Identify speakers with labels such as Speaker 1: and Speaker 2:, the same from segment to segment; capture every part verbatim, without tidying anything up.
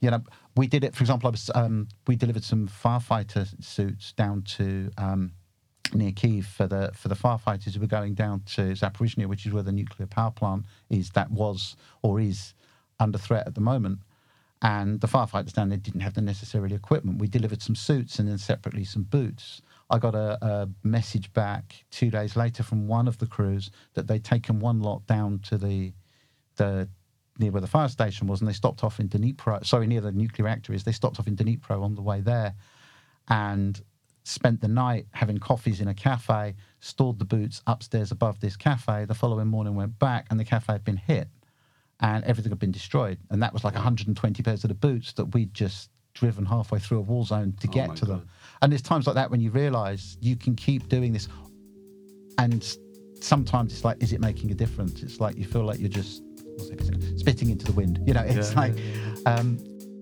Speaker 1: You know, we did it, for example, I was, um, we delivered some firefighter suits down to um, near Kyiv for the for the firefighters who were going down to Zaporizhzhia, which is where the nuclear power plant is, that was or is under threat at the moment. And the firefighters down there didn't have the necessary equipment. We delivered some suits and then separately some boots. I got a, a message back two days later from one of the crews that they'd taken one lot down to the the near where the fire station was, and they stopped off in Dnipro, sorry, near the nuclear reactor is, they stopped off in Dnipro on the way there and spent the night having coffees in a cafe, stored the boots upstairs above this cafe. The following morning went back and the cafe had been hit and everything had been destroyed. And that was like one hundred twenty pairs of the boots that we'd just driven halfway through a war zone to get
Speaker 2: oh
Speaker 1: to
Speaker 2: God.
Speaker 1: them. And there's times like that when you realise you can keep doing this, and sometimes it's like, is it making a difference? It's like you feel like you're just what's it, spitting into the wind. You know, it's
Speaker 2: Yeah,
Speaker 1: like...
Speaker 2: yeah, yeah.
Speaker 1: Um,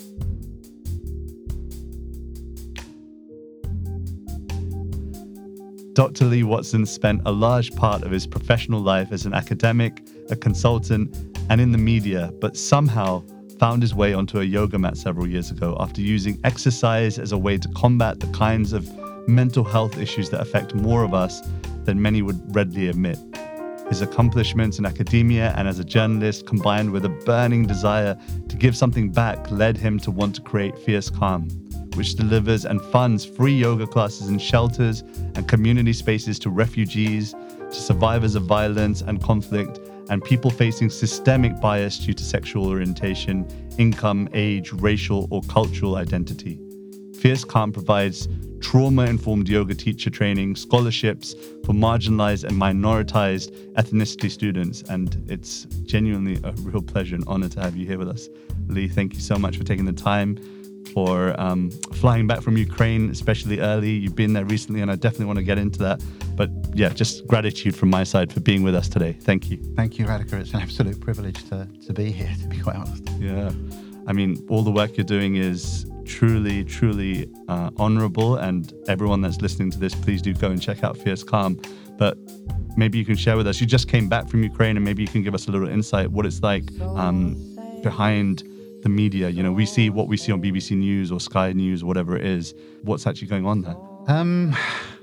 Speaker 2: Doctor Lee Watson spent a large part of his professional life as an academic, a consultant, and in the media, but somehow found his way onto a yoga mat several years ago after using exercise as a way to combat the kinds of mental health issues that affect more of us than many would readily admit. His accomplishments in academia and as a journalist, combined with a burning desire to give something back, led him to want to create Fierce Calm, which delivers and funds free yoga classes in shelters and community spaces to refugees, to survivors of violence and conflict, and people facing systemic bias due to sexual orientation, income, age, racial, or cultural identity. Fierce Calm provides trauma-informed yoga teacher training, scholarships for marginalized and minoritized ethnicity students, and it's genuinely a real pleasure and honor to have you here with us. Lee, thank you so much for taking the time, for um, flying back from Ukraine, especially early. You've been there recently, and I definitely want to get into that. But yeah, just gratitude from my side for being with us today. Thank you.
Speaker 1: Thank you, Radhika. It's an absolute privilege to, to be here, to be quite honest.
Speaker 2: Yeah. I mean, all the work you're doing is truly, truly uh, honorable, and everyone that's listening to this, please do go and check out Fierce Calm. But maybe you can share with us, you just came back from Ukraine, and maybe you can give us a little insight what it's like um, behind the media. You know, we see what we see on B B C News or Sky News or whatever it is. What's actually going on there?
Speaker 1: Um,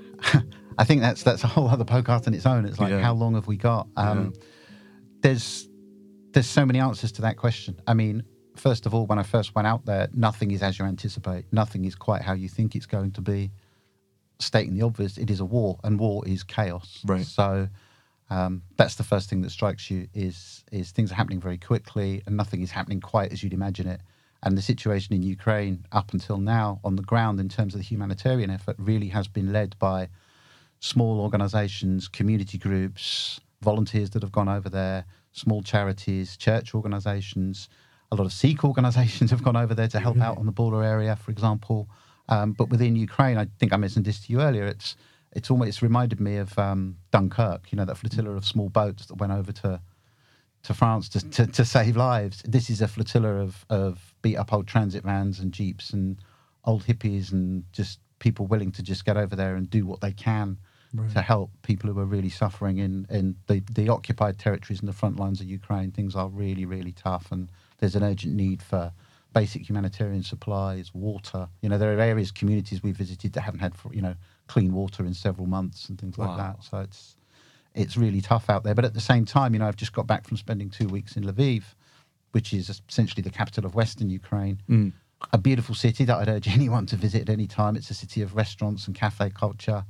Speaker 1: I think that's that's a whole other podcast on its own. It's like,
Speaker 2: Yeah.
Speaker 1: how long have we got? Um,
Speaker 2: Yeah.
Speaker 1: There's there's so many answers to that question. I mean, first of all, when I first went out there, nothing is as you anticipate. Nothing is quite how you think it's going to be. Stating the obvious, it is a war, and war is chaos.
Speaker 2: Right.
Speaker 1: So um, that's the first thing that strikes you is is things are happening very quickly, and nothing is happening quite as you'd imagine it. And the situation in Ukraine up until now on the ground in terms of the humanitarian effort really has been led by small organizations, community groups, volunteers that have gone over there, small charities, church organizations. A lot of Sikh organizations have gone over there to help
Speaker 2: Really?
Speaker 1: out on the border area, for example. Um, but within Ukraine, I think I mentioned this to you earlier, it's it's almost it's reminded me of um, Dunkirk, you know, that flotilla of small boats that went over to to France to, to, to save lives. This is a flotilla of, of beat-up old transit vans and jeeps and old hippies and just people willing to just get over there and do what they can
Speaker 2: Right.
Speaker 1: to help people who are really suffering in, in the, the occupied territories and the front lines of Ukraine. Things are really, really tough, and there's an urgent need for basic humanitarian supplies, water. You know, there are areas, communities we visited that haven't had, you know, clean water in several months and things like
Speaker 2: Wow.
Speaker 1: that. So it's it's really tough out there. But at the same time, you know, I've just got back from spending two weeks in Lviv, which is essentially the capital of Western Ukraine.
Speaker 2: Mm.
Speaker 1: A beautiful city that I'd urge anyone to visit at any time. It's a city of restaurants and cafe culture.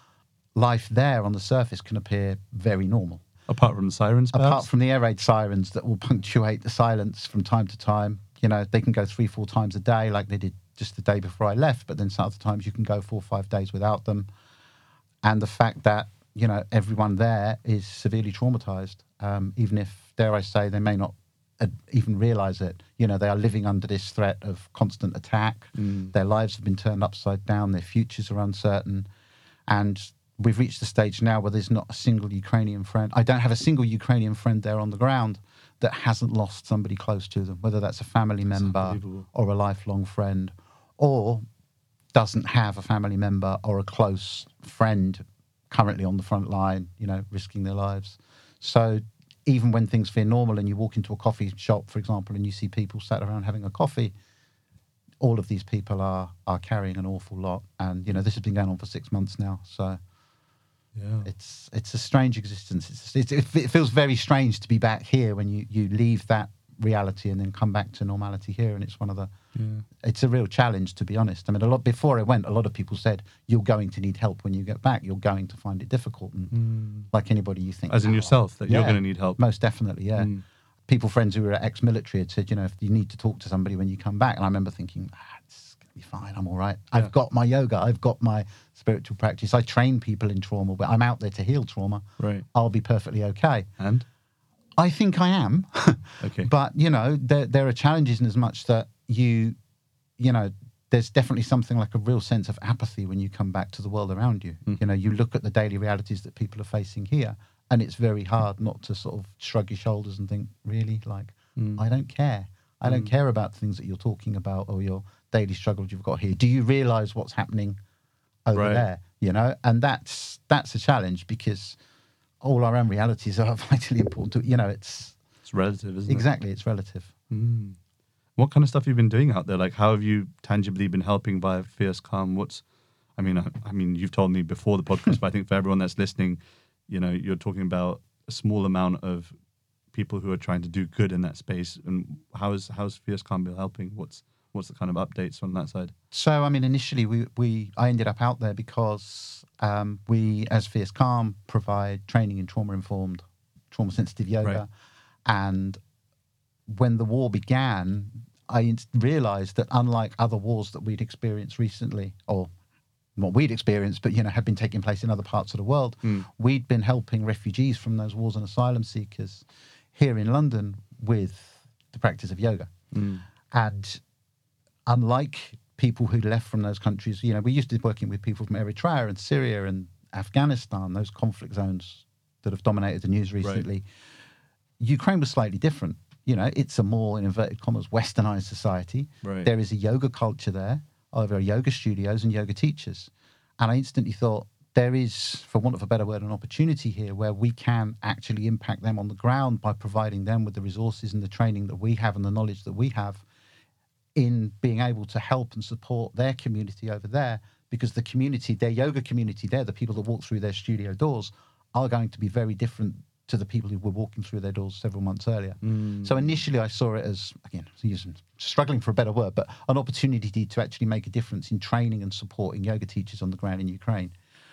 Speaker 1: Life there on the surface can appear very normal.
Speaker 2: Apart from the sirens, perhaps?
Speaker 1: Apart from the air raid sirens that will punctuate the silence from time to time. You know, they can go three, four times a day like they did just the day before I left, but then some other times you can go four or five days without them. And the fact that, you know, everyone there is severely traumatized, um, even if, dare I say, they may not uh, even realize it. You know, they are living under this threat of constant attack.
Speaker 2: Mm.
Speaker 1: Their lives have been turned upside down. Their futures are uncertain. And we've reached the stage now where there's not a single Ukrainian friend. I don't have a single Ukrainian friend there on the ground that hasn't lost somebody close to them, whether that's a family
Speaker 2: That's
Speaker 1: member
Speaker 2: unbelievable.
Speaker 1: or a lifelong friend, or doesn't have a family member or a close friend currently on the front line, you know, risking their lives. So even when things feel normal and you walk into a coffee shop, for example, and you see people sat around having a coffee, all of these people are are carrying an awful lot, and you know this has been going on for six months now. So
Speaker 2: Yeah.
Speaker 1: it's it's a strange existence. It's, it's it feels very strange to be back here when you you leave that reality and then come back to normality here, and it's one of the
Speaker 2: Yeah.
Speaker 1: it's a real challenge, to be honest. I mean, a lot before I went, a lot of people said you're going to need help when you get back. You're going to find it difficult, and
Speaker 2: Mm.
Speaker 1: like anybody, you think
Speaker 2: As in
Speaker 1: "Oh,
Speaker 2: yourself, that you're
Speaker 1: yeah,
Speaker 2: going to need help.
Speaker 1: most definitely, yeah.
Speaker 2: Mm.
Speaker 1: People, friends who were ex-military had said, you know, if you need to talk to somebody when you come back. And I remember thinking, ah, it's going to be fine. I'm all right.
Speaker 2: Yeah.
Speaker 1: I've got my yoga. I've got my spiritual practice. I train people in trauma, but I'm out there to heal trauma.
Speaker 2: Right.
Speaker 1: I'll be perfectly okay.
Speaker 2: And?
Speaker 1: I think I am.
Speaker 2: Okay.
Speaker 1: But, you know, there, there are challenges in as much that you, you know, there's definitely something like a real sense of apathy when you come back to the world around you.
Speaker 2: Mm.
Speaker 1: You know, you look at the daily realities that people are facing here, and it's very hard not to sort of shrug your shoulders and think, really, like,
Speaker 2: Mm.
Speaker 1: I don't care. I don't
Speaker 2: Mm.
Speaker 1: care about the things that you're talking about or your daily struggles you've got here. Do you realize what's happening over
Speaker 2: Right.
Speaker 1: there? You know, and that's that's a challenge because all our own realities are vitally important to, you know, it's
Speaker 2: It's relative, isn't
Speaker 1: exactly, it's relative.
Speaker 2: it? Mm. What kind of stuff have you been doing out there? Like, how have you tangibly been helping via Fierce Calm? What's, I mean, I, I mean, you've told me before the podcast, but I think for everyone that's listening, you know, you're talking about a small amount of people who are trying to do good in that space. And how is how's Fierce Calm been helping? What's what's the kind of updates on that side?
Speaker 1: So, I mean, initially we, we I ended up out there because um, we, as Fierce Calm, provide training in trauma-informed, trauma-sensitive yoga.
Speaker 2: Right.
Speaker 1: And when the war began, I realized that unlike other wars that we'd experienced recently, or what we'd experienced, but, you know, had been taking place in other parts of the world,
Speaker 2: Mm.
Speaker 1: we'd been helping refugees from those wars and asylum seekers here in London with the practice of yoga.
Speaker 2: Mm.
Speaker 1: And unlike people who left from those countries, you know, we used to be working with people from Eritrea and Syria and Afghanistan, those conflict zones that have dominated the news recently. Ukraine was slightly different. You know, it's a more, in inverted commas, westernized society.
Speaker 2: Right.
Speaker 1: There is a yoga culture there. There are yoga studios and yoga teachers. And I instantly thought, there is, for want of a better word, an opportunity here where we can actually impact them on the ground by providing them with the resources and the training that we have and the knowledge that we have in being able to help and support their community over there, because the community, their yoga community there, the people that walk through their studio doors, are going to be very different to the people who were walking through their doors several months earlier.
Speaker 2: Mm.
Speaker 1: So initially I saw it as, again, using, struggling for a better word, but an opportunity to actually make a difference in training and supporting yoga teachers on the ground in Ukraine.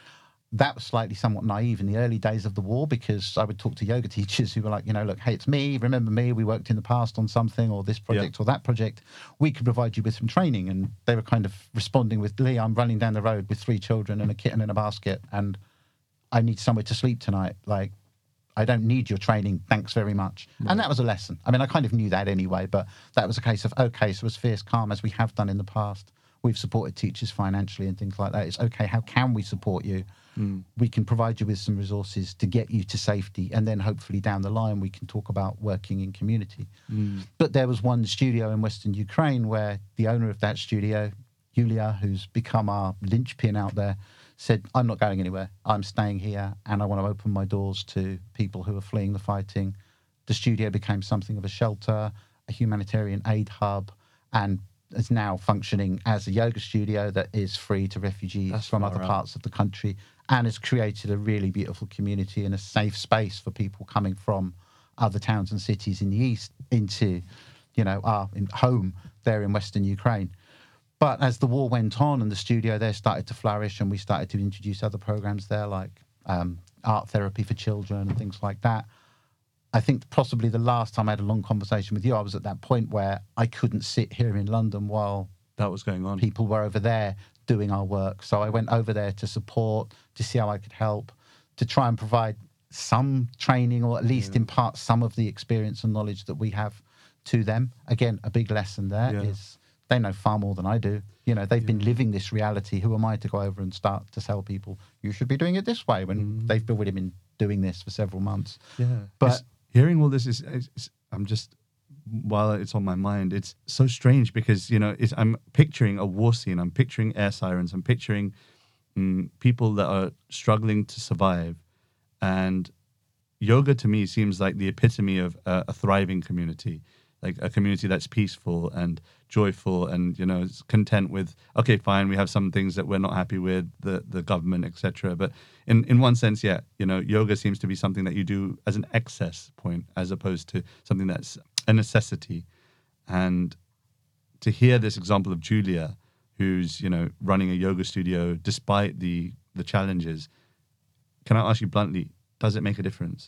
Speaker 1: That was slightly somewhat naive in the early days of the war, because I would talk to yoga teachers who were like, you know, look, hey, it's me, remember me, we worked in the past on something, or this project
Speaker 2: Yeah.
Speaker 1: or that project, we could provide you with some training. And they were kind of responding with, Lee, I'm running down the road with three children and a kitten in a basket, and I need somewhere to sleep tonight. Like, I don't need your training, thanks very much.
Speaker 2: Right.
Speaker 1: And that was a lesson. I mean, I kind of knew that anyway, but that was a case of, okay, so as Fierce Calm, as we have done in the past, we've supported teachers financially and things like that. It's okay, how can we support you?
Speaker 2: Mm.
Speaker 1: We can provide you with some resources to get you to safety, and then hopefully down the line we can talk about working in community.
Speaker 2: Mm.
Speaker 1: But there was one studio in Western Ukraine where the owner of that studio, Yulia, who's become our linchpin out there, said, I'm not going anywhere. I'm staying here, and I want to open my doors to people who are fleeing the fighting. The studio became something of a shelter, a humanitarian aid hub, and is now functioning as a yoga studio that is free to refugees
Speaker 2: That's
Speaker 1: from
Speaker 2: far
Speaker 1: other
Speaker 2: out.
Speaker 1: parts of the country, and has created a really beautiful community and a safe space for people coming from other towns and cities in the east into, you know, our in home there in Western Ukraine. But as the war went on and the studio there started to flourish, and we started to introduce other programs there, like um, art therapy for children and things like that, I think possibly the last time I had a long conversation with you, I was at that point where I couldn't sit here in London while
Speaker 2: That was going on.
Speaker 1: people were over there doing our work. So I went over there to support, to see how I could help, to try and provide some training, or at least
Speaker 2: Yeah.
Speaker 1: impart some of the experience and knowledge that we have to them. Again, a big lesson there
Speaker 2: Yeah.
Speaker 1: is they know far more than I do. You know, they've been
Speaker 2: Yeah.
Speaker 1: living this reality. Who am I to go over and start to tell people, you should be doing it this way, when
Speaker 2: Mm.
Speaker 1: they've already been doing this for several months.
Speaker 2: Yeah.
Speaker 1: But-
Speaker 2: It's- hearing all this is, is, is, I'm just, while it's on my mind, it's so strange because, you know, it's, I'm picturing a war scene. I'm picturing air sirens. I'm picturing mm, people that are struggling to survive. And yoga to me seems like the epitome of a, a thriving community. like a community that's peaceful and joyful and, you know, is content with, okay, fine, we have some things that we're not happy with, the the government, et cetera. But in, in one sense, yeah, you know, yoga seems to be something that you do as an excess point as opposed to something that's a necessity. And to hear this example of Julia, who's, you know, running a yoga studio despite the the challenges, can I ask you bluntly, does it make a difference?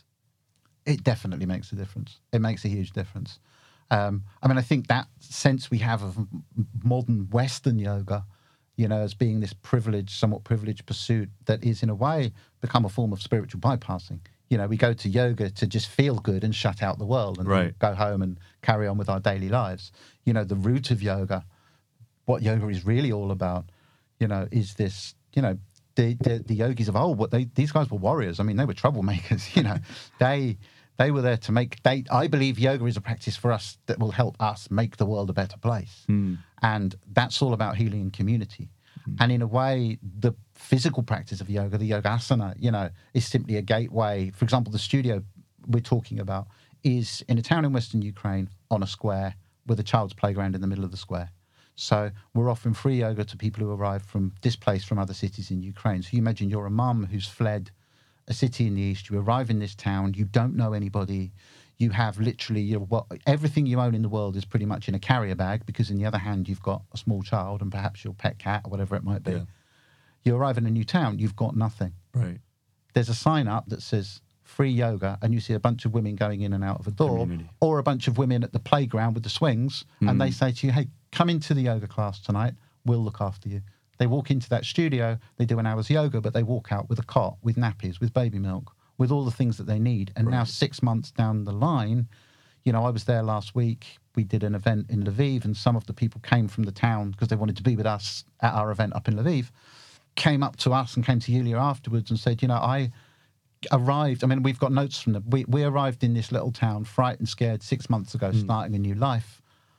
Speaker 1: It definitely makes a difference. It makes a huge difference. Um, I mean, I think that sense we have of modern Western yoga, you know, as being this privileged, somewhat privileged pursuit that is in a way become a form of spiritual bypassing. You know, we go to yoga to just feel good and shut out the world and
Speaker 2: right.
Speaker 1: go home and carry on with our daily lives. You know, the root of yoga, what yoga is really all about, you know, is this, you know, the the, the yogis of old, what they these guys were warriors. I mean, they were troublemakers, you know. they they were there to make, they, I believe yoga is a practice for us that will help us make the world a better place.
Speaker 2: Mm.
Speaker 1: And that's all about healing and community. Mm. And in a way, the physical practice of yoga, the yogasana, you know, is simply a gateway. For example, the studio we're talking about is in a town in Western Ukraine on a square with a child's playground in the middle of the square. So we're offering free yoga to people who arrive from displaced from other cities in Ukraine. So you imagine you're a mum who's fled a city in the east, you arrive in this town, you don't know anybody, you have literally your, what, everything you own in the world is pretty much in a carrier bag, because in the other hand you've got a small child and perhaps your pet cat or whatever it might be.
Speaker 2: Yeah.
Speaker 1: You arrive in a new town, you've got nothing.
Speaker 2: Right.
Speaker 1: There's a sign up that says free yoga, and you see a bunch of women going in and out of a door,
Speaker 2: Community.
Speaker 1: or a bunch of women at the playground with the swings, mm. and they say to you, hey, come into the yoga class tonight, we'll look after you. They walk into that studio, they do an hour's yoga, but they walk out with a cot, with nappies, with baby milk, with all the things that they need. And right. now six months down the line, you know, I was there last week, we did an event in Lviv, and some of the people came from the town because they wanted to be with us at our event up in Lviv, came up to us and came to Yulia afterwards and said, you know, I arrived, I mean, we've got notes from them. We, we arrived in this little town, frightened, scared, six months ago, mm. starting a new life.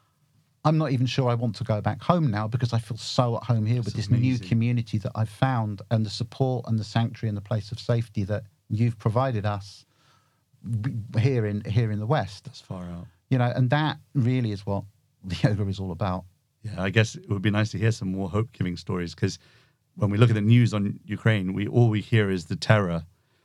Speaker 1: I'm not even sure I want to go back home now because I feel so at home here That's with this amazing. new community that I've found, and the support and the sanctuary and the place of safety that you've provided us here in here in the West.
Speaker 2: That's far out.
Speaker 1: You know, and that really is what the yoga is all about.
Speaker 2: Yeah, I guess it would be nice to hear some more hope-giving stories, because when we look at the news on Ukraine, we all we hear is the terror.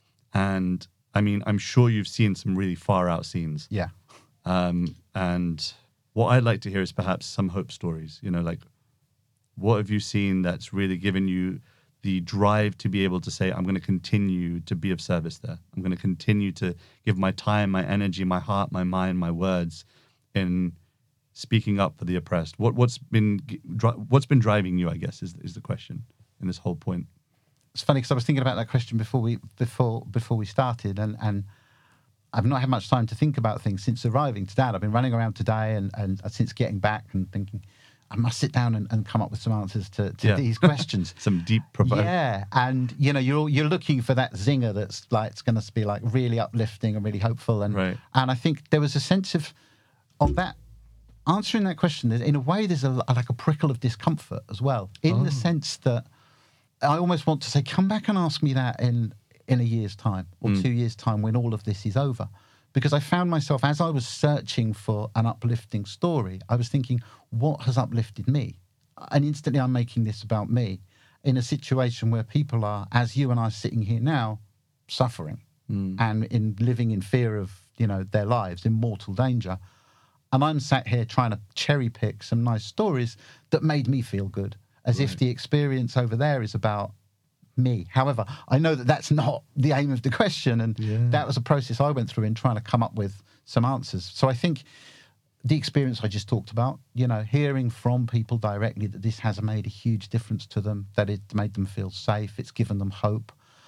Speaker 2: And I mean, I'm sure you've seen some really far out scenes.
Speaker 1: Yeah.
Speaker 2: Um, and what I'd like to hear is perhaps some hope stories, you know, like what have you seen that's really given you the drive to be able to say, I'm going to continue to be of service there. I'm going to continue to give my time, my energy, my heart, my mind, my words in speaking up for the oppressed. What, what's been what's been driving you, I guess, is is the question in this whole point.
Speaker 1: It's funny because I was thinking about that question before we before before we started, and and I've not had much time to think about things since arriving to Dad. I've been running around today and, and since getting back and thinking, I must sit down and, and come up with some answers to, to yeah. these questions.
Speaker 2: Some deep profound.
Speaker 1: Yeah, and you know, you're you're looking for that zinger that's like it's going to be like really uplifting and really hopeful, and
Speaker 2: right.
Speaker 1: and I think there was a sense of on that answering that question. In a way, there's a like a prickle of discomfort as well, in
Speaker 2: oh.
Speaker 1: the sense that I almost want to say, come back and ask me that in. in a year's time or mm. two years' time when all of this is over. Because I found myself, as I was searching for an uplifting story, I was thinking, what has uplifted me? And instantly I'm making this about me in a situation where people are, as you and I are sitting here now, suffering mm. and in living in fear of, you know, their lives, in mortal danger. And I'm sat here trying to cherry pick some nice stories that made me feel good, as right. if the experience over there is about me. However, I know that that's not the aim of the question, and yeah. that was a process I went through in trying to come up with some answers. So I think the experience I just talked about, you know, hearing from people directly that this has made a huge difference to them, that it made them feel safe, it's given them hope.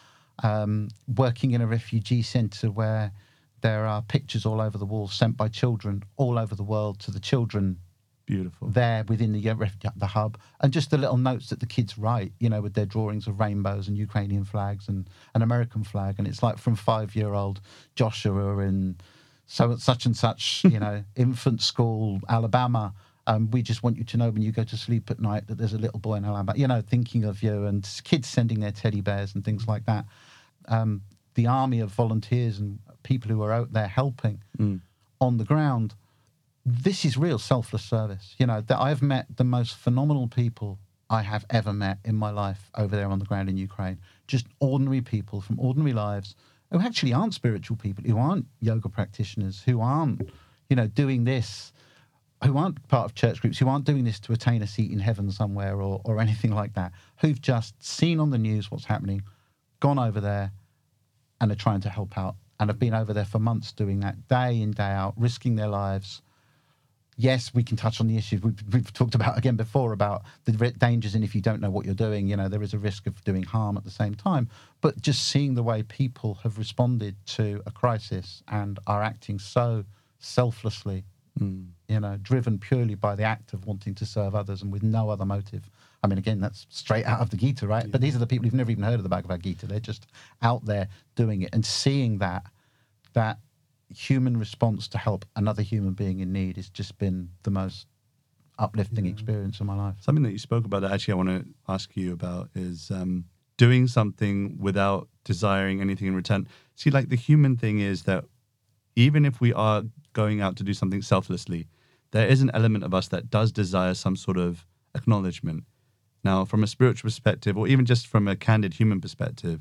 Speaker 1: Um, working in a refugee centre where there are pictures all over the walls sent by children all over the world to the children
Speaker 2: Beautiful.
Speaker 1: There within the the hub, and just the little notes that the kids write, you know, with their drawings of rainbows and Ukrainian flags and an American flag, and it's like from five-year-old Joshua in so such and such, you know, infant school, Alabama. Um, we just want you to know when you go to sleep at night that there's a little boy in Alabama, you know, thinking of you, and kids sending their teddy bears and things like that. Um, the army of volunteers and people who are out there helping mm. on the ground. this is real selfless service. You know, that I've met the most phenomenal people I have ever met in my life over there on the ground in Ukraine. Just ordinary people from ordinary lives who actually aren't spiritual people, who aren't yoga practitioners, who aren't, you know, doing this, who aren't part of church groups, who aren't doing this to attain a seat in heaven somewhere or, or anything like that, who've just seen on the news what's happening, gone over there and are trying to help out, and have been over there for months doing that day in, day out, risking their lives. Yes, we can touch on the issues we've, we've talked about again before about the dangers, and if you don't know what you're doing, you know, there is a risk of doing harm at the same time. But just seeing the way people have responded to a crisis and are acting so selflessly, mm. you know, driven purely by the act of wanting to serve others and with no other motive. I mean, again, that's straight out of the Gita, right? Yeah. But these are the people who've never even heard of the Bhagavad Gita. They're just out there doing it, and seeing that, that human response to help another human being in need has just been the most uplifting yeah. experience of my life.
Speaker 2: Something that you spoke about that actually I want to ask you about is um, doing something without desiring anything in return. See, like the human thing is that even if we are going out to do something selflessly, there is an element of us that does desire some sort of acknowledgement. Now, from a spiritual perspective, or even just from a candid human perspective,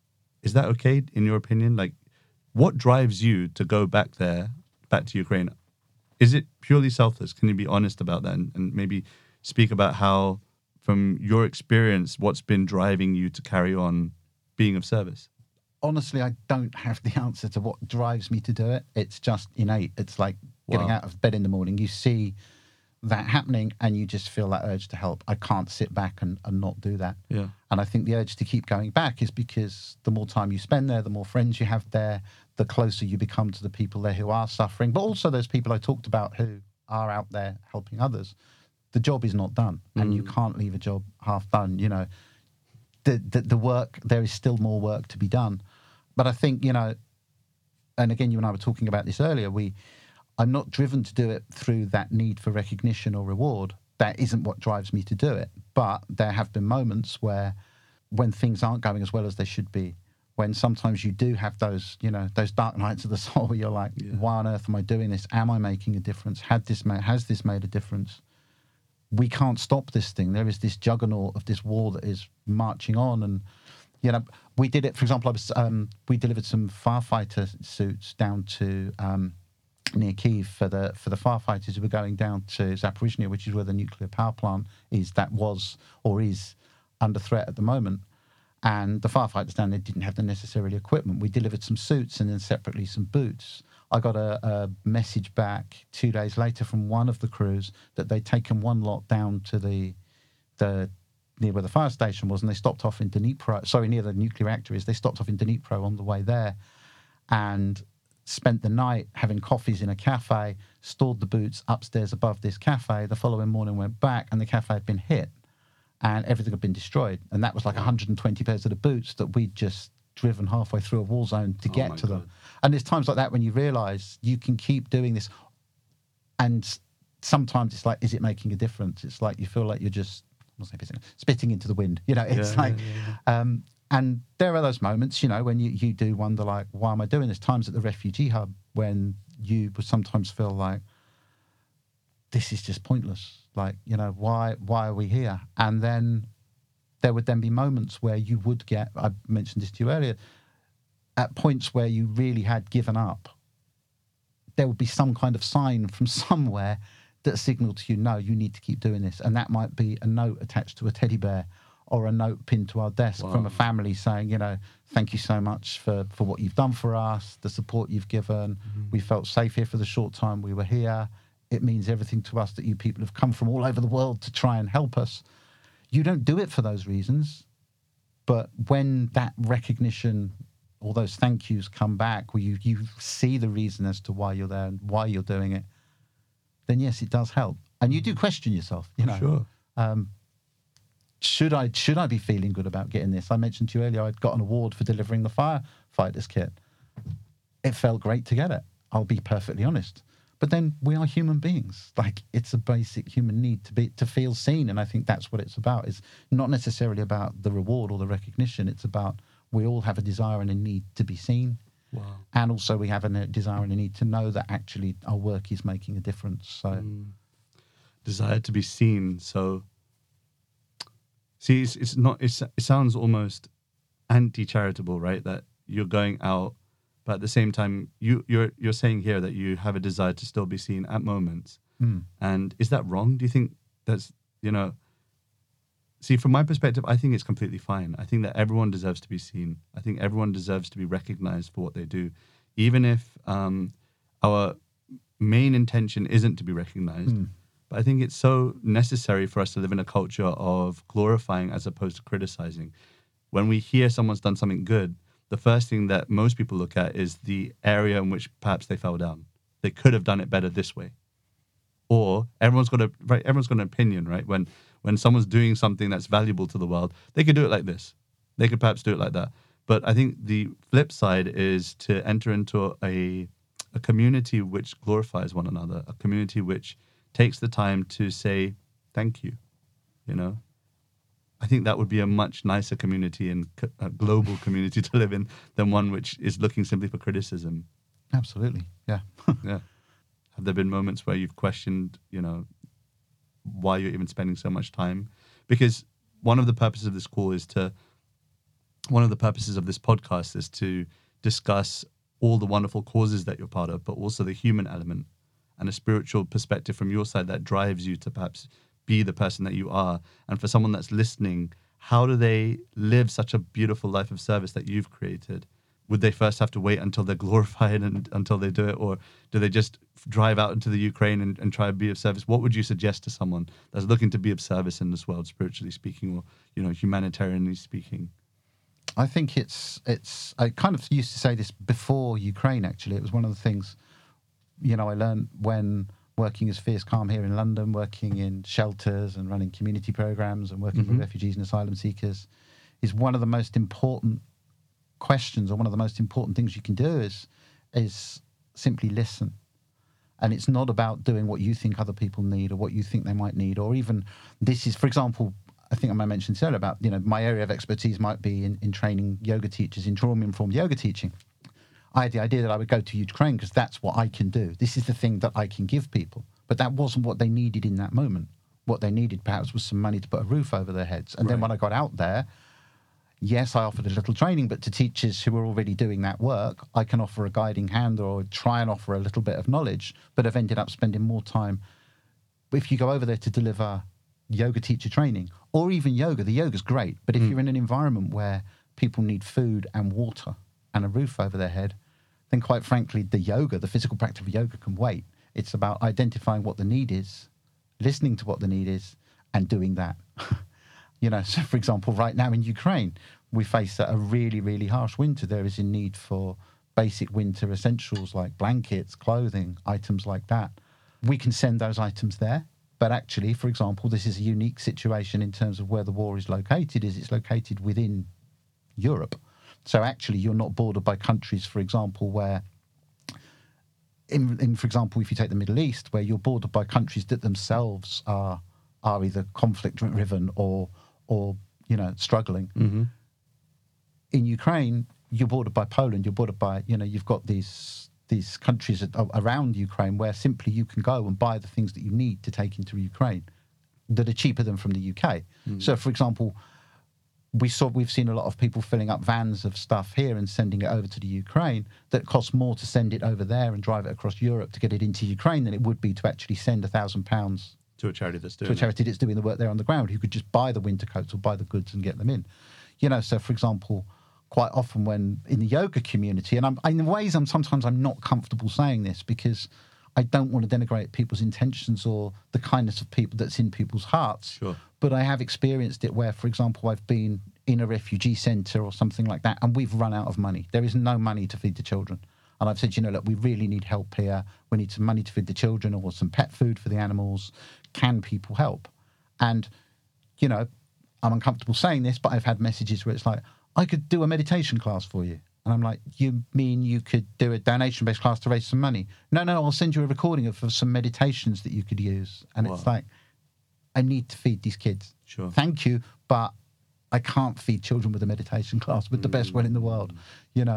Speaker 2: is that okay in your opinion? Like, what drives you to go back there, back to Ukraine? Is it purely selfless? Can you be honest about that and, and maybe speak about how, from your experience, what's been driving you to carry on being of service?
Speaker 1: Honestly, I don't have the answer to what drives me to do it. It's just innate. It's like getting wow. out of bed in the morning. You see that happening and you just feel that urge to help. I can't sit back and, and not do that.
Speaker 2: Yeah.
Speaker 1: And I think the urge to keep going back is because the more time you spend there, the more friends you have there, the closer you become to the people there who are suffering, but also those people I talked about who are out there helping others. The job is not done, mm. and you can't leave a job half done. You know, the, the the work, there is still more work to be done. But I think, you know, and again, you and I were talking about this earlier, we, I'm not driven to do it through that need for recognition or reward. That isn't what drives me to do it. But there have been moments where, when things aren't going as well as they should be, when sometimes you do have those, you know, those dark nights of the soul where you're like, yeah. why on earth am I doing this? Am I making a difference? Had this ma- has this made a difference? We can't stop this thing. There is this juggernaut of this war that is marching on. And, you know, we did it, for example, I was, um, we delivered some firefighter suits down to um, near Kyiv for the for the firefighters who were going down to Zaporizhzhia, which is where the nuclear power plant is, that was or is under threat at the moment. And the firefighters down there didn't have the necessary equipment. We delivered some suits and then separately some boots. I got a, a message back two days later from one of the crews that they'd taken one lot down to the the near where the fire station was, and they stopped off in Dnipro. Sorry, near the nuclear reactor is. They stopped off in Dnipro on the way there, and spent the night having coffees in a cafe. Stored the boots upstairs above this cafe. The following morning went back, and the cafe had been hit, and everything had been destroyed. And that was like one hundred twenty pairs of the boots that we'd just driven halfway through a war zone to get oh to them. God. And there's times like that when you realise you can keep doing this, and sometimes it's like, is it making a difference? It's like you feel like you're just spitting into the wind. You know, it's yeah, like, yeah, yeah. Um, and there are those moments, you know, when you, you do wonder, like, why am I doing this? Times at the refugee hub when you would sometimes feel like, this is just pointless. Like, you know, why why are we here? And then there would then be moments where you would get, I mentioned this to you earlier, at points where you really had given up, there would be some kind of sign from somewhere that signaled to you, no, you need to keep doing this. And that might be a note attached to a teddy bear or a note pinned to our desk wow. from a family saying, you know, thank you so much for, for what you've done for us, the support you've given. Mm-hmm. We felt safe here for the short time we were here. It means everything to us that you people have come from all over the world to try and help us. You don't do it for those reasons, but when that recognition, all those thank yous come back, where you, you see the reason as to why you're there and why you're doing it, then yes, it does help. And you do question yourself, you know.
Speaker 2: Sure.
Speaker 1: Um, should I should I be feeling good about getting this? I mentioned to you earlier I'd got an award for delivering the firefighters kit. It felt great to get it. I'll be perfectly honest. But then we are human beings. Like, it's a basic human need to be to feel seen, and I think that's what it's about. It's not necessarily about the reward or the recognition. It's about we all have a desire and a need to be seen.
Speaker 2: Wow.
Speaker 1: And also we have a ne- desire and a need to know that actually our work is making a difference. So
Speaker 2: Mm. Desire to be seen. So, see, it's, it's not, it's, it sounds almost anti-charitable, right? That you're going out, but at the same time, you, you're, you're saying here that you have a desire to still be seen at moments.
Speaker 1: mm,
Speaker 2: And is that wrong? Do you think that's, you know, see, from my perspective, I think it's completely fine. I think that everyone deserves to be seen. I think everyone deserves to be recognized for what they do. Even if um, our main intention isn't to be recognized.
Speaker 1: mm.
Speaker 2: But I think it's so necessary for us to live in a culture of glorifying as opposed to criticizing. When we hear someone's done something good, the first thing that most people look at is the area in which perhaps they fell down. They could have done it better this way. Or everyone's got a right, everyone's got an opinion, right? When when someone's doing something that's valuable to the world, they could do it like this. They could perhaps do it like that. But I think the flip side is to enter into a a community which glorifies one another, a community which takes the time to say thank you. You know, I think that would be a much nicer community and co- a global community to live in than one which is looking simply for criticism.
Speaker 1: Absolutely. Yeah.
Speaker 2: Yeah. Have there been moments where you've questioned, you know, why you're even spending so much time? Because one of the purposes of this call is to, one of the purposes of this podcast is to discuss all the wonderful causes that you're part of, but also the human element and a spiritual perspective from your side that drives you to perhaps be the person that you are. And for someone that's listening, how do they live such a beautiful life of service that you've created? Would they first have to wait until they're glorified and until they do it? Or do they just drive out into the Ukraine and, and try to be of service? What would you suggest to someone that's looking to be of service in this world, spiritually speaking, or, you know, humanitarianly speaking?
Speaker 1: I think it's, it's, I kind of used to say this before Ukraine, actually. It was one of the things, you know, I learned when working as Fierce Calm here in London, working in shelters and running community programs and working
Speaker 2: Mhm.
Speaker 1: with refugees and asylum seekers, is one of the most important questions, or one of the most important things you can do is is simply listen. And it's not about doing what you think other people need or what you think they might need, or even this is, for example, I think I might mention earlier about, you know, my area of expertise might be in, in training yoga teachers in trauma-informed yoga teaching. I had the idea that I would go to Ukraine because that's what I can do. This is the thing that I can give people. But that wasn't what they needed in that moment. What they needed perhaps was some money to put a roof over their heads. And then
Speaker 2: Right.
Speaker 1: when I got out there, yes, I offered a little training, but to teachers who were already doing that work, I can offer a guiding hand or try and offer a little bit of knowledge, but I've ended up spending more time. If you go over there to deliver yoga teacher training, or even yoga, the yoga's great, but if
Speaker 2: Mm.
Speaker 1: you're in an environment where people need food and water and a roof over their head, then quite frankly, the yoga, the physical practice of yoga can wait. It's about identifying what the need is, listening to what the need is, and doing that. You know, so for example, right now in Ukraine, we face a really, really harsh winter. There is a need for basic winter essentials like blankets, clothing, items like that. We can send those items there. But actually, for example, this is a unique situation in terms of where the war is located, is it's located within Europe. So actually, you're not bordered by countries, for example, where, in, in for example, if you take the Middle East, where you're bordered by countries that themselves are are either conflict-driven or or you know struggling.
Speaker 2: Mm-hmm.
Speaker 1: In Ukraine, you're bordered by Poland. You're bordered by you know you've got these these countries around Ukraine where simply you can go and buy the things that you need to take into Ukraine that are cheaper than from the U K. Mm. So, for example, we saw we've seen a lot of people filling up vans of stuff here and sending it over to the Ukraine that costs more to send it over there and drive it across Europe to get it into Ukraine than it would be to actually send a thousand pounds
Speaker 2: to a charity that's doing
Speaker 1: to a charity
Speaker 2: it.
Speaker 1: that's doing the work there on the ground, who could just buy the winter coats or buy the goods and get them in. You know, so for example, quite often when in the yoga community, and I'm in ways I'm sometimes I'm not comfortable saying this because I don't want to denigrate people's intentions or the kindness of people that's in people's hearts.
Speaker 2: Sure.
Speaker 1: But I have experienced it where, for example, I've been in a refugee centre or something like that, and we've run out of money. There is no money to feed the children. And I've said, you know, look, we really need help here. We need some money to feed the children or some pet food for the animals. Can people help? And, you know, I'm uncomfortable saying this, but I've had messages where it's like, I could do a meditation class for you. And I'm like, you mean you could do a donation-based class to raise some money? No, no, I'll send you a recording of, of some meditations that you could use. And wow. It's like, I need to feed these kids.
Speaker 2: Sure.
Speaker 1: Thank you, but I can't feed children with a meditation class with the mm. best will in the world, you know.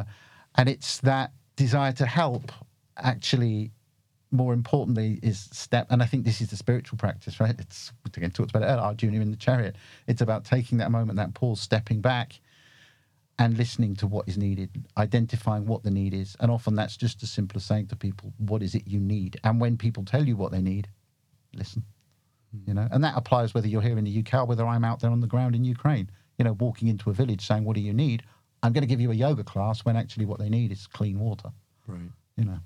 Speaker 1: And it's that desire to help, actually, more importantly, is step. And I think this is the spiritual practice, right? It's, again, talked about it earlier, our Junior in the Chariot. It's about taking that moment, that pause, stepping back and listening to what is needed, identifying what the need is. And often that's just as simple as saying to people, what is it you need? And when people tell you what they need, listen. You know, and that applies whether you're here in the U K or whether I'm out there on the ground in Ukraine, you know, walking into a village saying, what do you need? I'm going to give you a yoga class when actually what they need is clean water.
Speaker 2: Right.
Speaker 1: You know.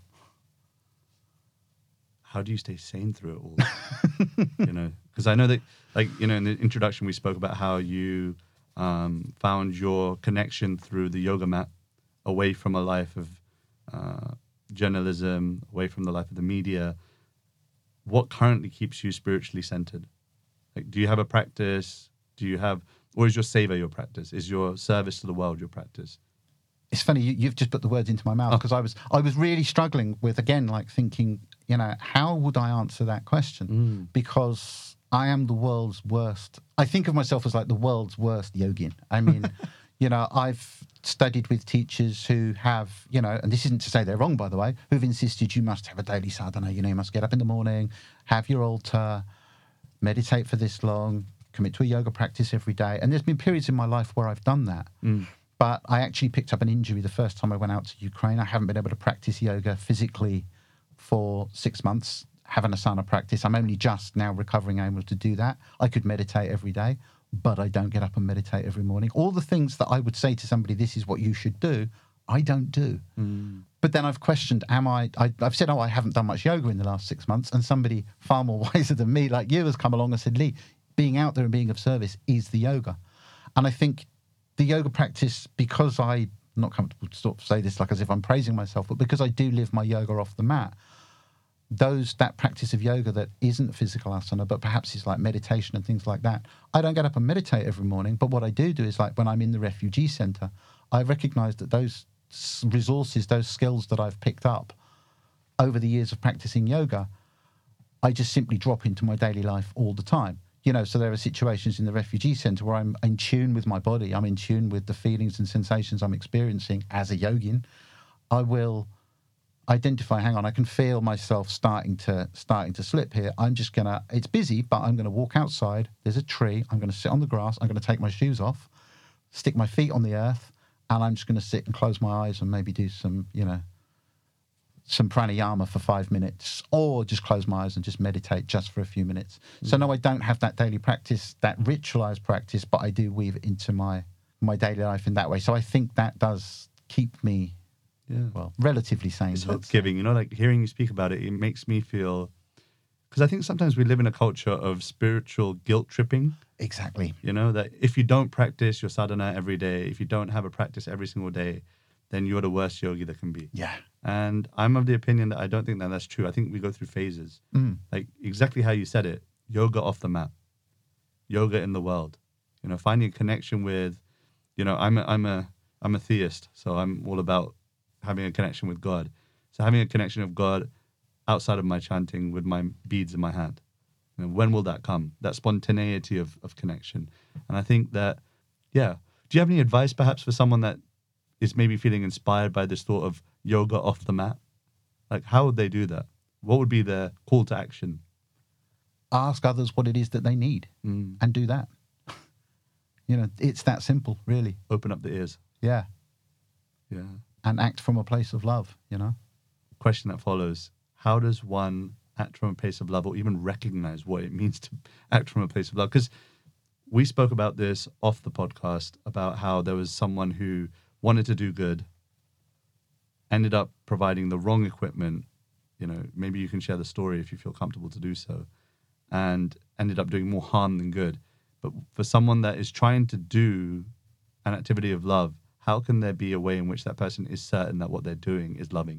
Speaker 2: How do you stay sane through it all? You know, because I know that, like, you know, in the introduction, we spoke about how you um, found your connection through the yoga mat, away from a life of uh, journalism, away from the life of the media. What currently keeps you spiritually centered? Like, do you have a practice? Do you have, or is your savor your practice? Is your service to the world your practice?
Speaker 1: It's funny, you, you've just put the words into my mouth, because oh. I was I was really struggling with, again, like thinking, you know, how would I answer that question?
Speaker 2: Mm.
Speaker 1: Because I am the world's worst. I think of myself as like the world's worst yogin. I mean, you know, I've studied with teachers who have, you know, and this isn't to say they're wrong, by the way, who've insisted you must have a daily sadhana, you know, you must get up in the morning, have your altar, meditate for this long, commit to a yoga practice every day. And there's been periods in my life where I've done that. Mm. But I actually picked up an injury the first time I went out to Ukraine. I haven't been able to practice yoga physically for six months, have an asana practice. I'm only just now recovering able to do that. I could meditate every day, but I don't get up and meditate every morning. All the things that I would say to somebody, this is what you should do, I don't do. Mm. But then I've questioned, am I, I, I've said, oh, I haven't done much yoga in the last six months. And somebody far more wiser than me, like you, has come along and said, Lee, being out there and being of service is the yoga. And I think the yoga practice, because I'm not comfortable to sort of say this like as if I'm praising myself, but because I do live my yoga off the mat, those that practice of yoga that isn't physical asana, but perhaps is like meditation and things like that, I don't get up and meditate every morning. But what I do do is, like when I'm in the refugee center, I recognize that those resources, those skills that I've picked up over the years of practicing yoga, I just simply drop into my daily life all the time. You know, so there are situations in the refugee center where I'm in tune with my body. I'm in tune with the feelings and sensations I'm experiencing as a yogin. I will identify, hang on, I can feel myself starting to starting to slip here. I'm just going to, it's busy, but I'm going to walk outside. There's a tree. I'm going to sit on the grass. I'm going to take my shoes off, stick my feet on the earth, and I'm just going to sit and close my eyes and maybe do some, you know, some pranayama for five minutes, or just close my eyes and just meditate just for a few minutes. Mm. So no, I don't have that daily practice, that ritualized practice, but I do weave it into my, my daily life in that way. So I think that does keep me, yeah, well, relatively sane.
Speaker 2: It's hope-giving, you know, like hearing you speak about it, it makes me feel, because I think sometimes we live in a culture of spiritual guilt tripping.
Speaker 1: Exactly.
Speaker 2: You know, that if you don't practice your sadhana every day, if you don't have a practice every single day, then you're the worst yogi there can be.
Speaker 1: Yeah.
Speaker 2: And I'm of the opinion that I don't think that that's true. I think we go through phases. Mm. Like exactly how you said it, yoga off the mat, yoga in the world. You know, finding a connection with, you know, I'm a, I'm a, I'm a theist, so I'm all about having a connection with God. So having a connection with God outside of my chanting with my beads in my hand. You know, when will that come? That spontaneity of, of connection. And I think that, yeah. Do you have any advice perhaps for someone that is maybe feeling inspired by this thought of yoga off the mat? Like, how would they do that? What would be their call to action?
Speaker 1: Ask others what it is that they need mm. and do that. You know, it's that simple, really.
Speaker 2: Open up the ears.
Speaker 1: Yeah.
Speaker 2: Yeah.
Speaker 1: And act from a place of love, you know?
Speaker 2: Question that follows. How does one act from a place of love, or even recognize what it means to act from a place of love? Because we spoke about this off the podcast, about how there was someone who wanted to do good, ended up providing the wrong equipment. You know, maybe you can share the story if you feel comfortable to do so, and ended up doing more harm than good. But for someone that is trying to do an activity of love, how can there be a way in which that person is certain that what they're doing is loving?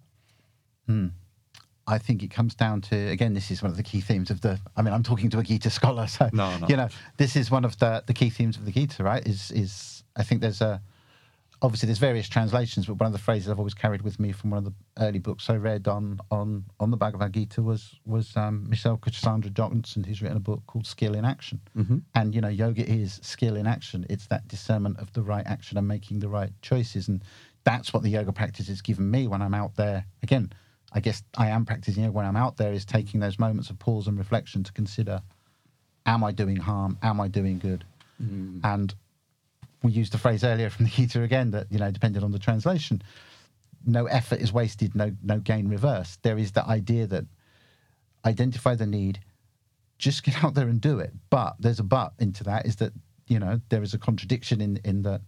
Speaker 1: Hmm. I think it comes down to, again, this is one of the key themes of the, I mean, I'm talking to a Gita scholar, so,
Speaker 2: no, no.
Speaker 1: you know, this is one of the, the key themes of the Gita, right? Is, is I think there's a, obviously there's various translations, but one of the phrases I've always carried with me from one of the early books I read on on, on the Bhagavad Gita was was um, Michelle Cassandra Johnson, who's written a book called Skill in Action. Mm-hmm. And, you know, yoga is skill in action. It's that discernment of the right action and making the right choices. And that's what the yoga practice has given me when I'm out there. Again, I guess I am practicing yoga when I'm out there, is taking those moments of pause and reflection to consider, am I doing harm? Am I doing good? Mm. And we used the phrase earlier from the Gita again that, you know, depending on the translation, no effort is wasted, no no gain reversed. There is the idea that identify the need, just get out there and do it. But there's a but into that, is that, you know, there is a contradiction in, in that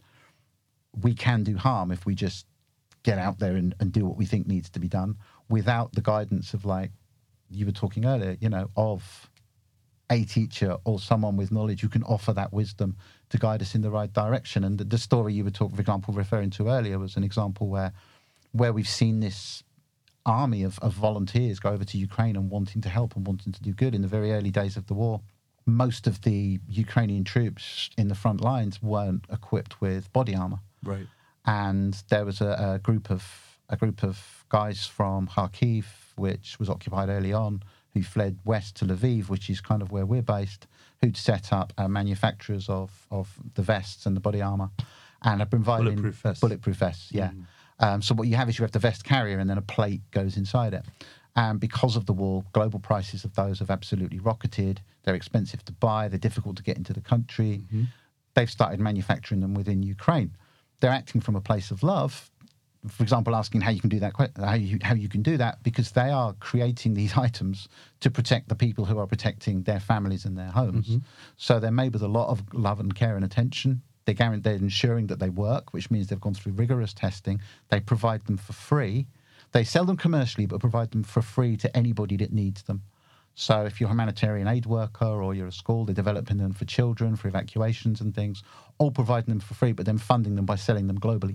Speaker 1: we can do harm if we just get out there and, and do what we think needs to be done without the guidance of, like you were talking earlier, you know, of a teacher or someone with knowledge who can offer that wisdom to guide us in the right direction. And the, the story you were talking, for example, referring to earlier was an example where where we've seen this army of, of volunteers go over to Ukraine and wanting to help and wanting to do good in the very early days of the war. Most of the Ukrainian troops in the front lines weren't equipped with body armor.
Speaker 2: Right.
Speaker 1: And there was a, a group of a group of guys from Kharkiv, which was occupied early on, who fled west to Lviv, which is kind of where we're based, who'd set up uh, manufacturers of, of the vests and the body armor, and have been providing
Speaker 2: bulletproof vests.
Speaker 1: Bulletproof vests, yeah. Mm. Um, so what you have is you have the vest carrier, and then a plate goes inside it. And because of the war, global prices of those have absolutely rocketed. They're expensive to buy. They're difficult to get into the country. Mm-hmm. They've started manufacturing them within Ukraine. They're acting from a place of love. For example, asking how you can do that, how you, how you can do that, because they are creating these items to protect the people who are protecting their families and their homes. Mm-hmm. So they're made with a lot of love and care and attention. They're guaranteed, they're ensuring that they work, which means they've gone through rigorous testing. They provide them for free. They sell them commercially, but provide them for free to anybody that needs them. So if you're a humanitarian aid worker or you're a school, they're developing them for children, for evacuations and things, all providing them for free, but then funding them by selling them globally.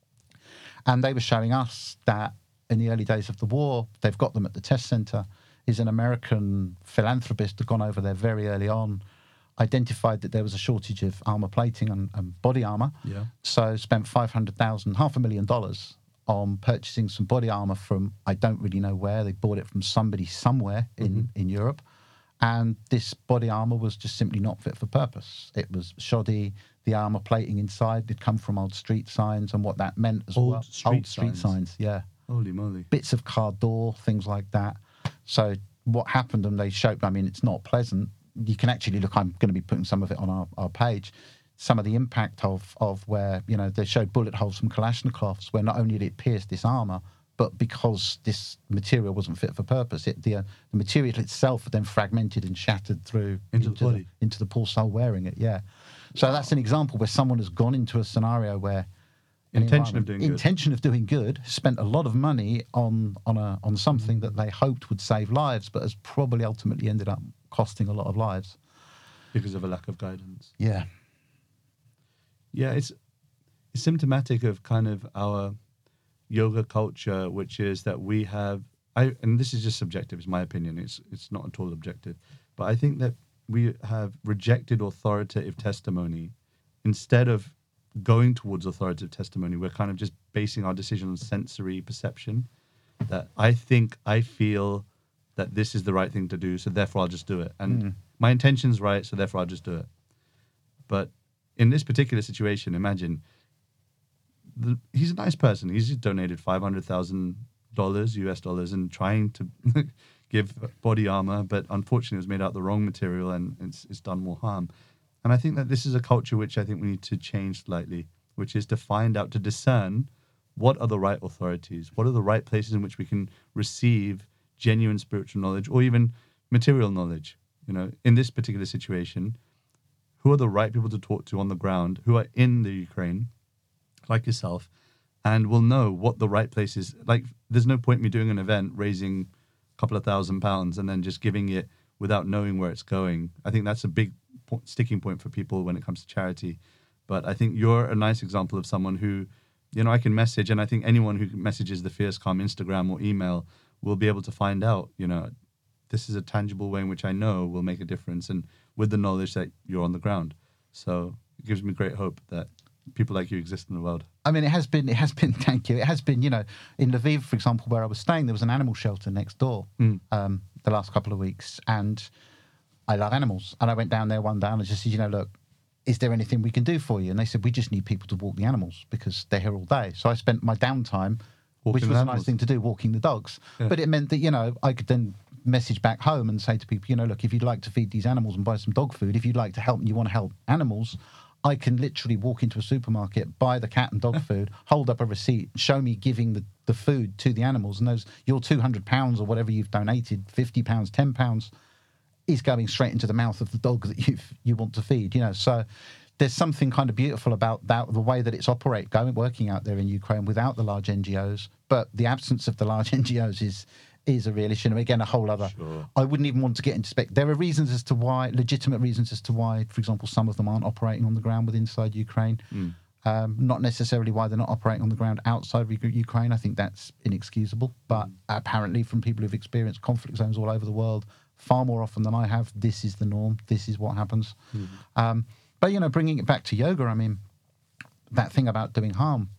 Speaker 1: And they were showing us that in the early days of the war, they've got them at the test center, is an American philanthropist who'd gone over there very early on, identified that there was a shortage of armor plating and, and body armor.
Speaker 2: Yeah.
Speaker 1: So spent five hundred thousand dollars, half a million dollars on purchasing some body armor from, I don't really know where, they bought it from somebody somewhere in, mm-hmm. in Europe. And this body armor was just simply not fit for purpose. It was shoddy. The armor plating inside had come from old street signs, and what that meant as
Speaker 2: old
Speaker 1: well.
Speaker 2: Street
Speaker 1: old street
Speaker 2: signs.
Speaker 1: signs, yeah.
Speaker 2: Holy moly.
Speaker 1: Bits of car door, things like that. So what happened, and they showed, I mean, it's not pleasant. You can actually look, I'm going to be putting some of it on our, our page, some of the impact of, of where, you know, they showed bullet holes from Kalashnikovs, where not only did it pierce this armor, but because this material wasn't fit for purpose, it the, uh, the material itself then fragmented and shattered through
Speaker 2: into, into the body,
Speaker 1: the, into the poor soul wearing it. Yeah, so wow. That's an example where someone has gone into a scenario where
Speaker 2: intention of doing
Speaker 1: intention
Speaker 2: good.
Speaker 1: of doing good, spent a lot of money on on a on something that they hoped would save lives, but has probably ultimately ended up costing a lot of lives
Speaker 2: because of a lack of guidance.
Speaker 1: Yeah,
Speaker 2: yeah, it's it's symptomatic of kind of our yoga culture, which is that we have, I, and this is just subjective, it's my opinion, it's it's not at all objective, but I think that we have rejected authoritative testimony. Instead of going towards authoritative testimony, we're kind of just basing our decision on sensory perception, that I think, I feel that this is the right thing to do, so therefore I'll just do it. And mm. my intention's right, so therefore I'll just do it. But in this particular situation, imagine, The, he's a nice person. He's just donated five hundred thousand dollars, U S dollars, and trying to give body armor, but unfortunately it was made out of the wrong material and it's, it's done more harm. And I think that this is a culture which I think we need to change slightly, which is to find out, to discern what are the right authorities, what are the right places in which we can receive genuine spiritual knowledge or even material knowledge. You know, in this particular situation, who are the right people to talk to on the ground, who are in the Ukraine, like yourself, and will know what the right place is. Like, there's no point me doing an event, raising a couple of thousand pounds, and then just giving it without knowing where it's going. I think that's a big po- sticking point for people when it comes to charity. But I think you're a nice example of someone who, you know, I can message, and I think anyone who messages the Fierce Calm Instagram or email will be able to find out, you know, this is a tangible way in which I know will make a difference, and with the knowledge that you're on the ground. So it gives me great hope that people like you exist in the world.
Speaker 1: I mean, it has been, it has been, thank you. It has been, you know, in Lviv, for example, where I was staying, there was an animal shelter next door mm. um, the last couple of weeks. And I love animals. And I went down there one day and I just said, you know, look, is there anything we can do for you? And they said, we just need people to walk the animals because they're here all day. So I spent my downtime,
Speaker 2: Walking
Speaker 1: which
Speaker 2: the
Speaker 1: was a
Speaker 2: animals.
Speaker 1: nice thing to do, walking the dogs.
Speaker 2: Yeah.
Speaker 1: But it meant that, you know, I could then message back home and say to people, you know, look, if you'd like to feed these animals and buy some dog food, if you'd like to help and you want to help animals, I can literally walk into a supermarket, buy the cat and dog food, hold up a receipt, show me giving the, the food to the animals. And those, your two hundred pounds or whatever you've donated, fifty pounds, ten pounds, is going straight into the mouth of the dog that you you want to feed, you know. So there's something kind of beautiful about that, the way that it's operate, going, working out there in Ukraine without the large N G Os. But the absence of the large N G Os is is a real issue. And again, a whole other,
Speaker 2: Sure.
Speaker 1: I wouldn't even want to get into spec. There are reasons as to why, legitimate reasons as to why, for example, some of them aren't operating on the ground with inside Ukraine.
Speaker 2: Mm.
Speaker 1: Um, not necessarily why they're not operating on the ground outside of Ukraine. I think that's inexcusable. But
Speaker 2: Mm.
Speaker 1: apparently from people who've experienced conflict zones all over the world, far more often than I have, this is the norm. This is what happens.
Speaker 2: Mm.
Speaker 1: Um, but, you know, bringing it back to yoga, I mean, that thing about doing harm,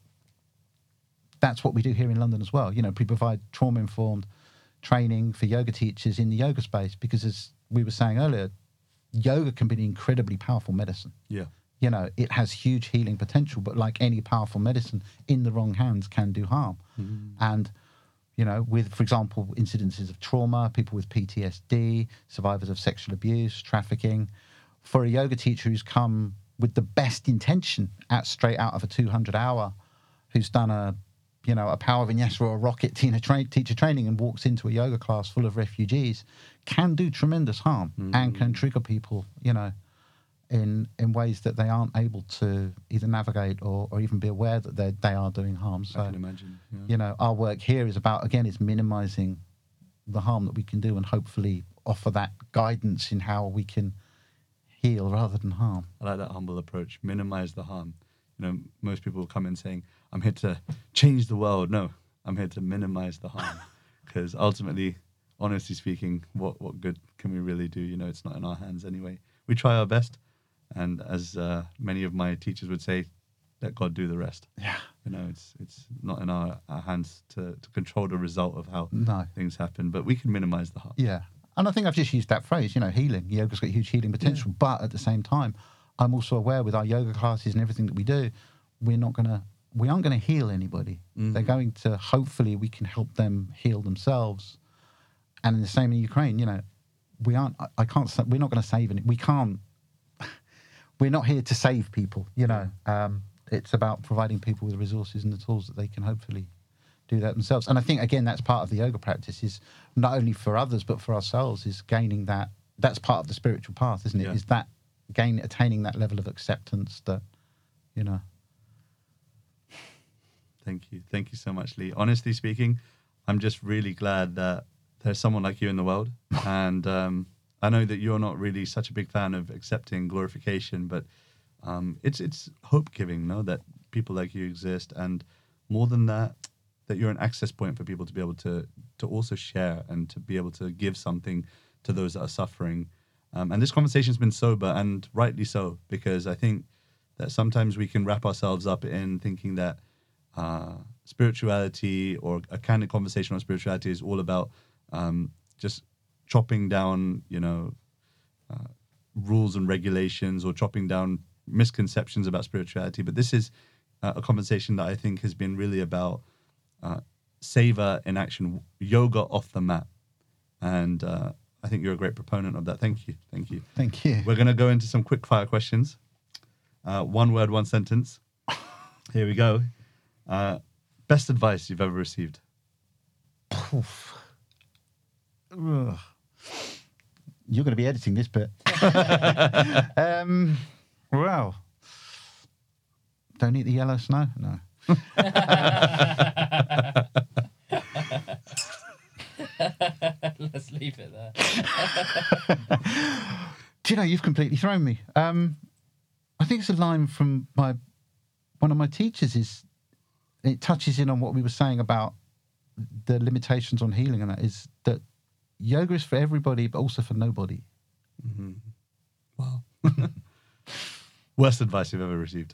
Speaker 1: that's what we do here in London as well. You know, we provide trauma-informed training for yoga teachers in the yoga space because, as we were saying earlier, yoga can be an incredibly powerful medicine.
Speaker 2: Yeah.
Speaker 1: You know, it has huge healing potential, but like any powerful medicine, in the wrong hands can do harm.
Speaker 2: Mm.
Speaker 1: And, you know, with, for example, incidences of trauma, people with P T S D, survivors of sexual abuse, trafficking, for a yoga teacher who's come with the best intention at straight out of a two hundred hour, who's done a, you know, a power vinyasa or a rocket tina tra- teacher training and walks into a yoga class full of refugees, can do tremendous harm
Speaker 2: Mm.
Speaker 1: and can trigger people, you know, in in ways that they aren't able to either navigate or, or even be aware that they they are doing harm.
Speaker 2: I
Speaker 1: So,
Speaker 2: can imagine. Yeah.
Speaker 1: you know, our work here is about, again, is minimizing the harm that we can do and hopefully offer that guidance in how we can heal rather than harm.
Speaker 2: I like that humble approach. Minimize the harm. You know, most people come in saying, I'm here to change the world. No, I'm here to minimize the harm. Because ultimately, honestly speaking, what, what good can we really do? You know, it's not in our hands anyway. We try our best. And as uh, many of my teachers would say, let God do the rest.
Speaker 1: Yeah.
Speaker 2: You know, it's it's not in our, our hands to, to control the result of how
Speaker 1: No.
Speaker 2: things happen, but we can minimize the harm.
Speaker 1: Yeah. And I think I've just used that phrase, you know, healing. Yoga's got huge healing potential. But at the same time, I'm also aware with our yoga classes and everything that we do, we're not going to, we aren't going to heal anybody.
Speaker 2: Mhm.
Speaker 1: They're going to, hopefully, we can help them heal themselves. And in the same in Ukraine, you know, we aren't, I, I can't, sa- we're not going to save any, we can't, we're not here to save people, you know. Um, it's about providing people with the resources and the tools that they can hopefully do that themselves. And I think, again, that's part of the yoga practice, is not only for others, but for ourselves, is gaining that, that's part of the spiritual path, isn't it?
Speaker 2: Yeah.
Speaker 1: Is that gain, attaining that level of acceptance that, you know.
Speaker 2: Thank you. Thank you so much, Lee. Honestly speaking, I'm just really glad that there's someone like you in the world. And um, I know that you're not really such a big fan of accepting glorification, but um, it's it's hope-giving, no, that people like you exist. And more than that, that you're an access point for people to be able to to also share and to be able to give something to those that are suffering. Um, and this conversation's been sober, and rightly so, because I think that sometimes we can wrap ourselves up in thinking that uh, spirituality or a candid conversation on spirituality is all about um, just chopping down, you know, uh, rules and regulations or chopping down misconceptions about spirituality. But this is uh, a conversation that I think has been really about uh, savor in action, yoga off the mat. And uh, I think you're a great proponent of that. Thank you. Thank you.
Speaker 1: Thank you.
Speaker 2: We're going to go into some quick fire questions. Uh, one word, one sentence. Here we go. Uh, best advice you've ever received?
Speaker 1: Oof. Ugh. You're going to be editing this bit. um, wow. Don't eat the yellow snow? No.
Speaker 3: Let's leave it there.
Speaker 1: Do you know, you've completely thrown me. Um, I think it's a line from my one of my teachers. Is it touches in on what we were saying about the limitations on healing, and that is that yoga is for everybody, but also for nobody.
Speaker 2: Mm-hmm. Wow. Worst advice you've ever received?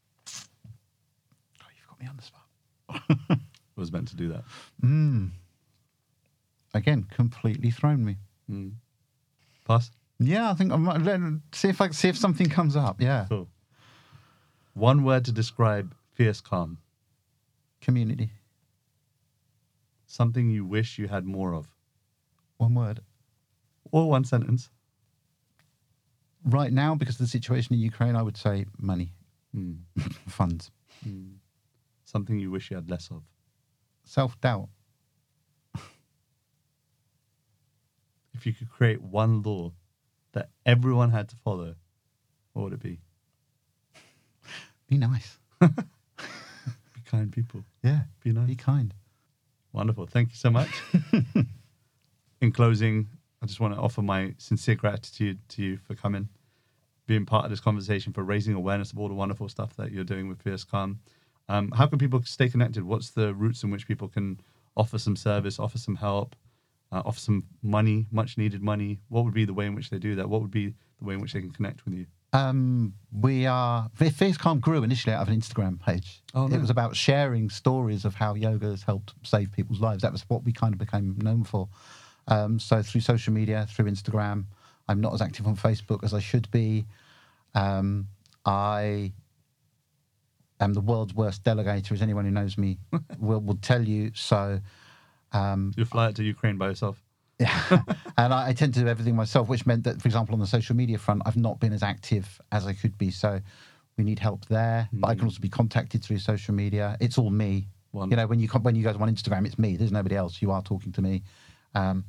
Speaker 1: Oh, you've got me on the spot.
Speaker 2: I was meant to do that.
Speaker 1: Mm. Again, completely thrown me.
Speaker 2: Mm. Pass?
Speaker 1: Yeah, I think I might let- see if I see if something comes up. Yeah,
Speaker 2: Cool. One word to describe fierce calm.
Speaker 1: community.
Speaker 2: Something you wish you had more of.
Speaker 1: One word.
Speaker 2: Or one sentence.
Speaker 1: Right now, because of the situation in Ukraine, I would say money,
Speaker 2: Hmm.
Speaker 1: funds,
Speaker 2: Hmm. Something you wish you had less of.
Speaker 1: self-doubt.
Speaker 2: If you could create one law that everyone had to follow, what would it be?
Speaker 1: Be nice.
Speaker 2: Be kind people.
Speaker 1: Yeah,
Speaker 2: Be nice.
Speaker 1: be kind.
Speaker 2: Wonderful. Thank you so much. In closing, I just want to offer my sincere gratitude to you for coming, being part of this conversation, for raising awareness of all the wonderful stuff that you're doing with Fierce Calm. Um, how can people stay connected? What's the routes in which people can offer some service, offer some help, uh, offer some money, much needed money? What would be the way in which they do that? What would be the way in which they can connect with you?
Speaker 1: Um, we are. Fierce Calm grew initially out of an Instagram page.
Speaker 2: Oh,
Speaker 1: It
Speaker 2: nice.
Speaker 1: was about sharing stories of how yoga has helped save people's lives. That was what we kind of became known for. Um, so through social media, through Instagram, I'm not as active on Facebook as I should be. Um, I am the world's worst delegator, as anyone who knows me will will tell you. So. Um,
Speaker 2: You fly out to Ukraine by yourself.
Speaker 1: Yeah, and I, I tend to do everything myself, which meant that, for example, on the social media front, I've not been as active as I could be. So we need help there. But I can also be contacted through social media. It's all me.
Speaker 2: Wonderful.
Speaker 1: You know, when you come, when you guys on Instagram, it's me. There's nobody else. You are talking to me. Um,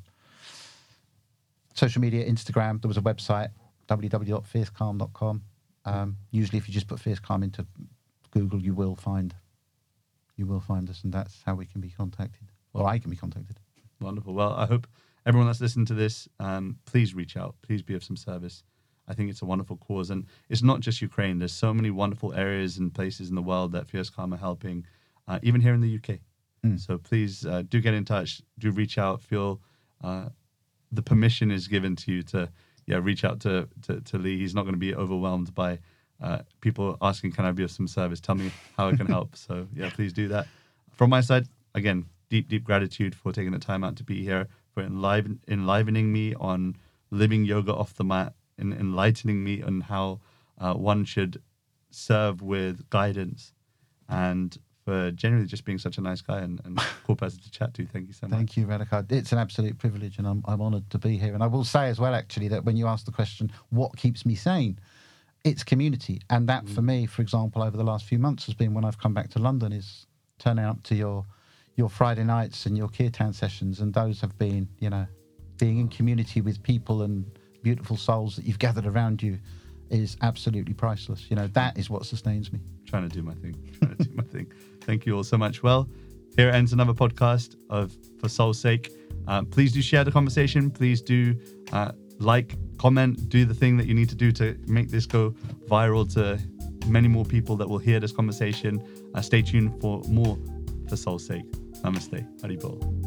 Speaker 1: social media, Instagram. There was a website, w w w dot fierce calm dot com. Um, usually, if you just put Fierce Calm into Google, you will find you will find us, and that's how we can be contacted, or I can be contacted.
Speaker 2: Wonderful. Well, I hope everyone that's listened to this, um, please reach out. Please be of some service. I think it's a wonderful cause. And it's not just Ukraine. There's so many wonderful areas and places in the world that Fierce Calm are helping, uh, even here in the U K.
Speaker 1: Mm.
Speaker 2: So please uh, do get in touch. Do reach out. Feel uh, the permission is given to you to yeah reach out to, to, to Lee. He's not going to be overwhelmed by uh, people asking, can I be of some service? Tell me how I can help. So yeah, please do that. From my side, again, deep, deep gratitude for taking the time out to be here, for enliven, enlivening me on living yoga off the mat, and enlightening me on how uh, one should serve with guidance, and for generally just being such a nice guy and, and cool person to chat to. Thank you so much.
Speaker 1: Thank you, Radhika. It's an absolute privilege, and I'm, I'm honoured to be here. And I will say as well, actually, that when you ask the question, what keeps me sane? It's community. And that, mm. for me, for example, over the last few months has been when I've come back to London, is turning up to your your Friday nights and your Kirtan sessions, and those have been, you know, being in community with people and beautiful souls that you've gathered around you is absolutely priceless. You know, that is what sustains me.
Speaker 2: Trying to do my thing. Trying to do my thing. Thank you all so much. Well, here ends another podcast of For Soul's Sake. Uh, please do share the conversation. Please do uh, like, comment, do the thing that you need to do to make this go viral to many more people that will hear this conversation. Uh, stay tuned for more For Soul's Sake. Namaste. Haribol.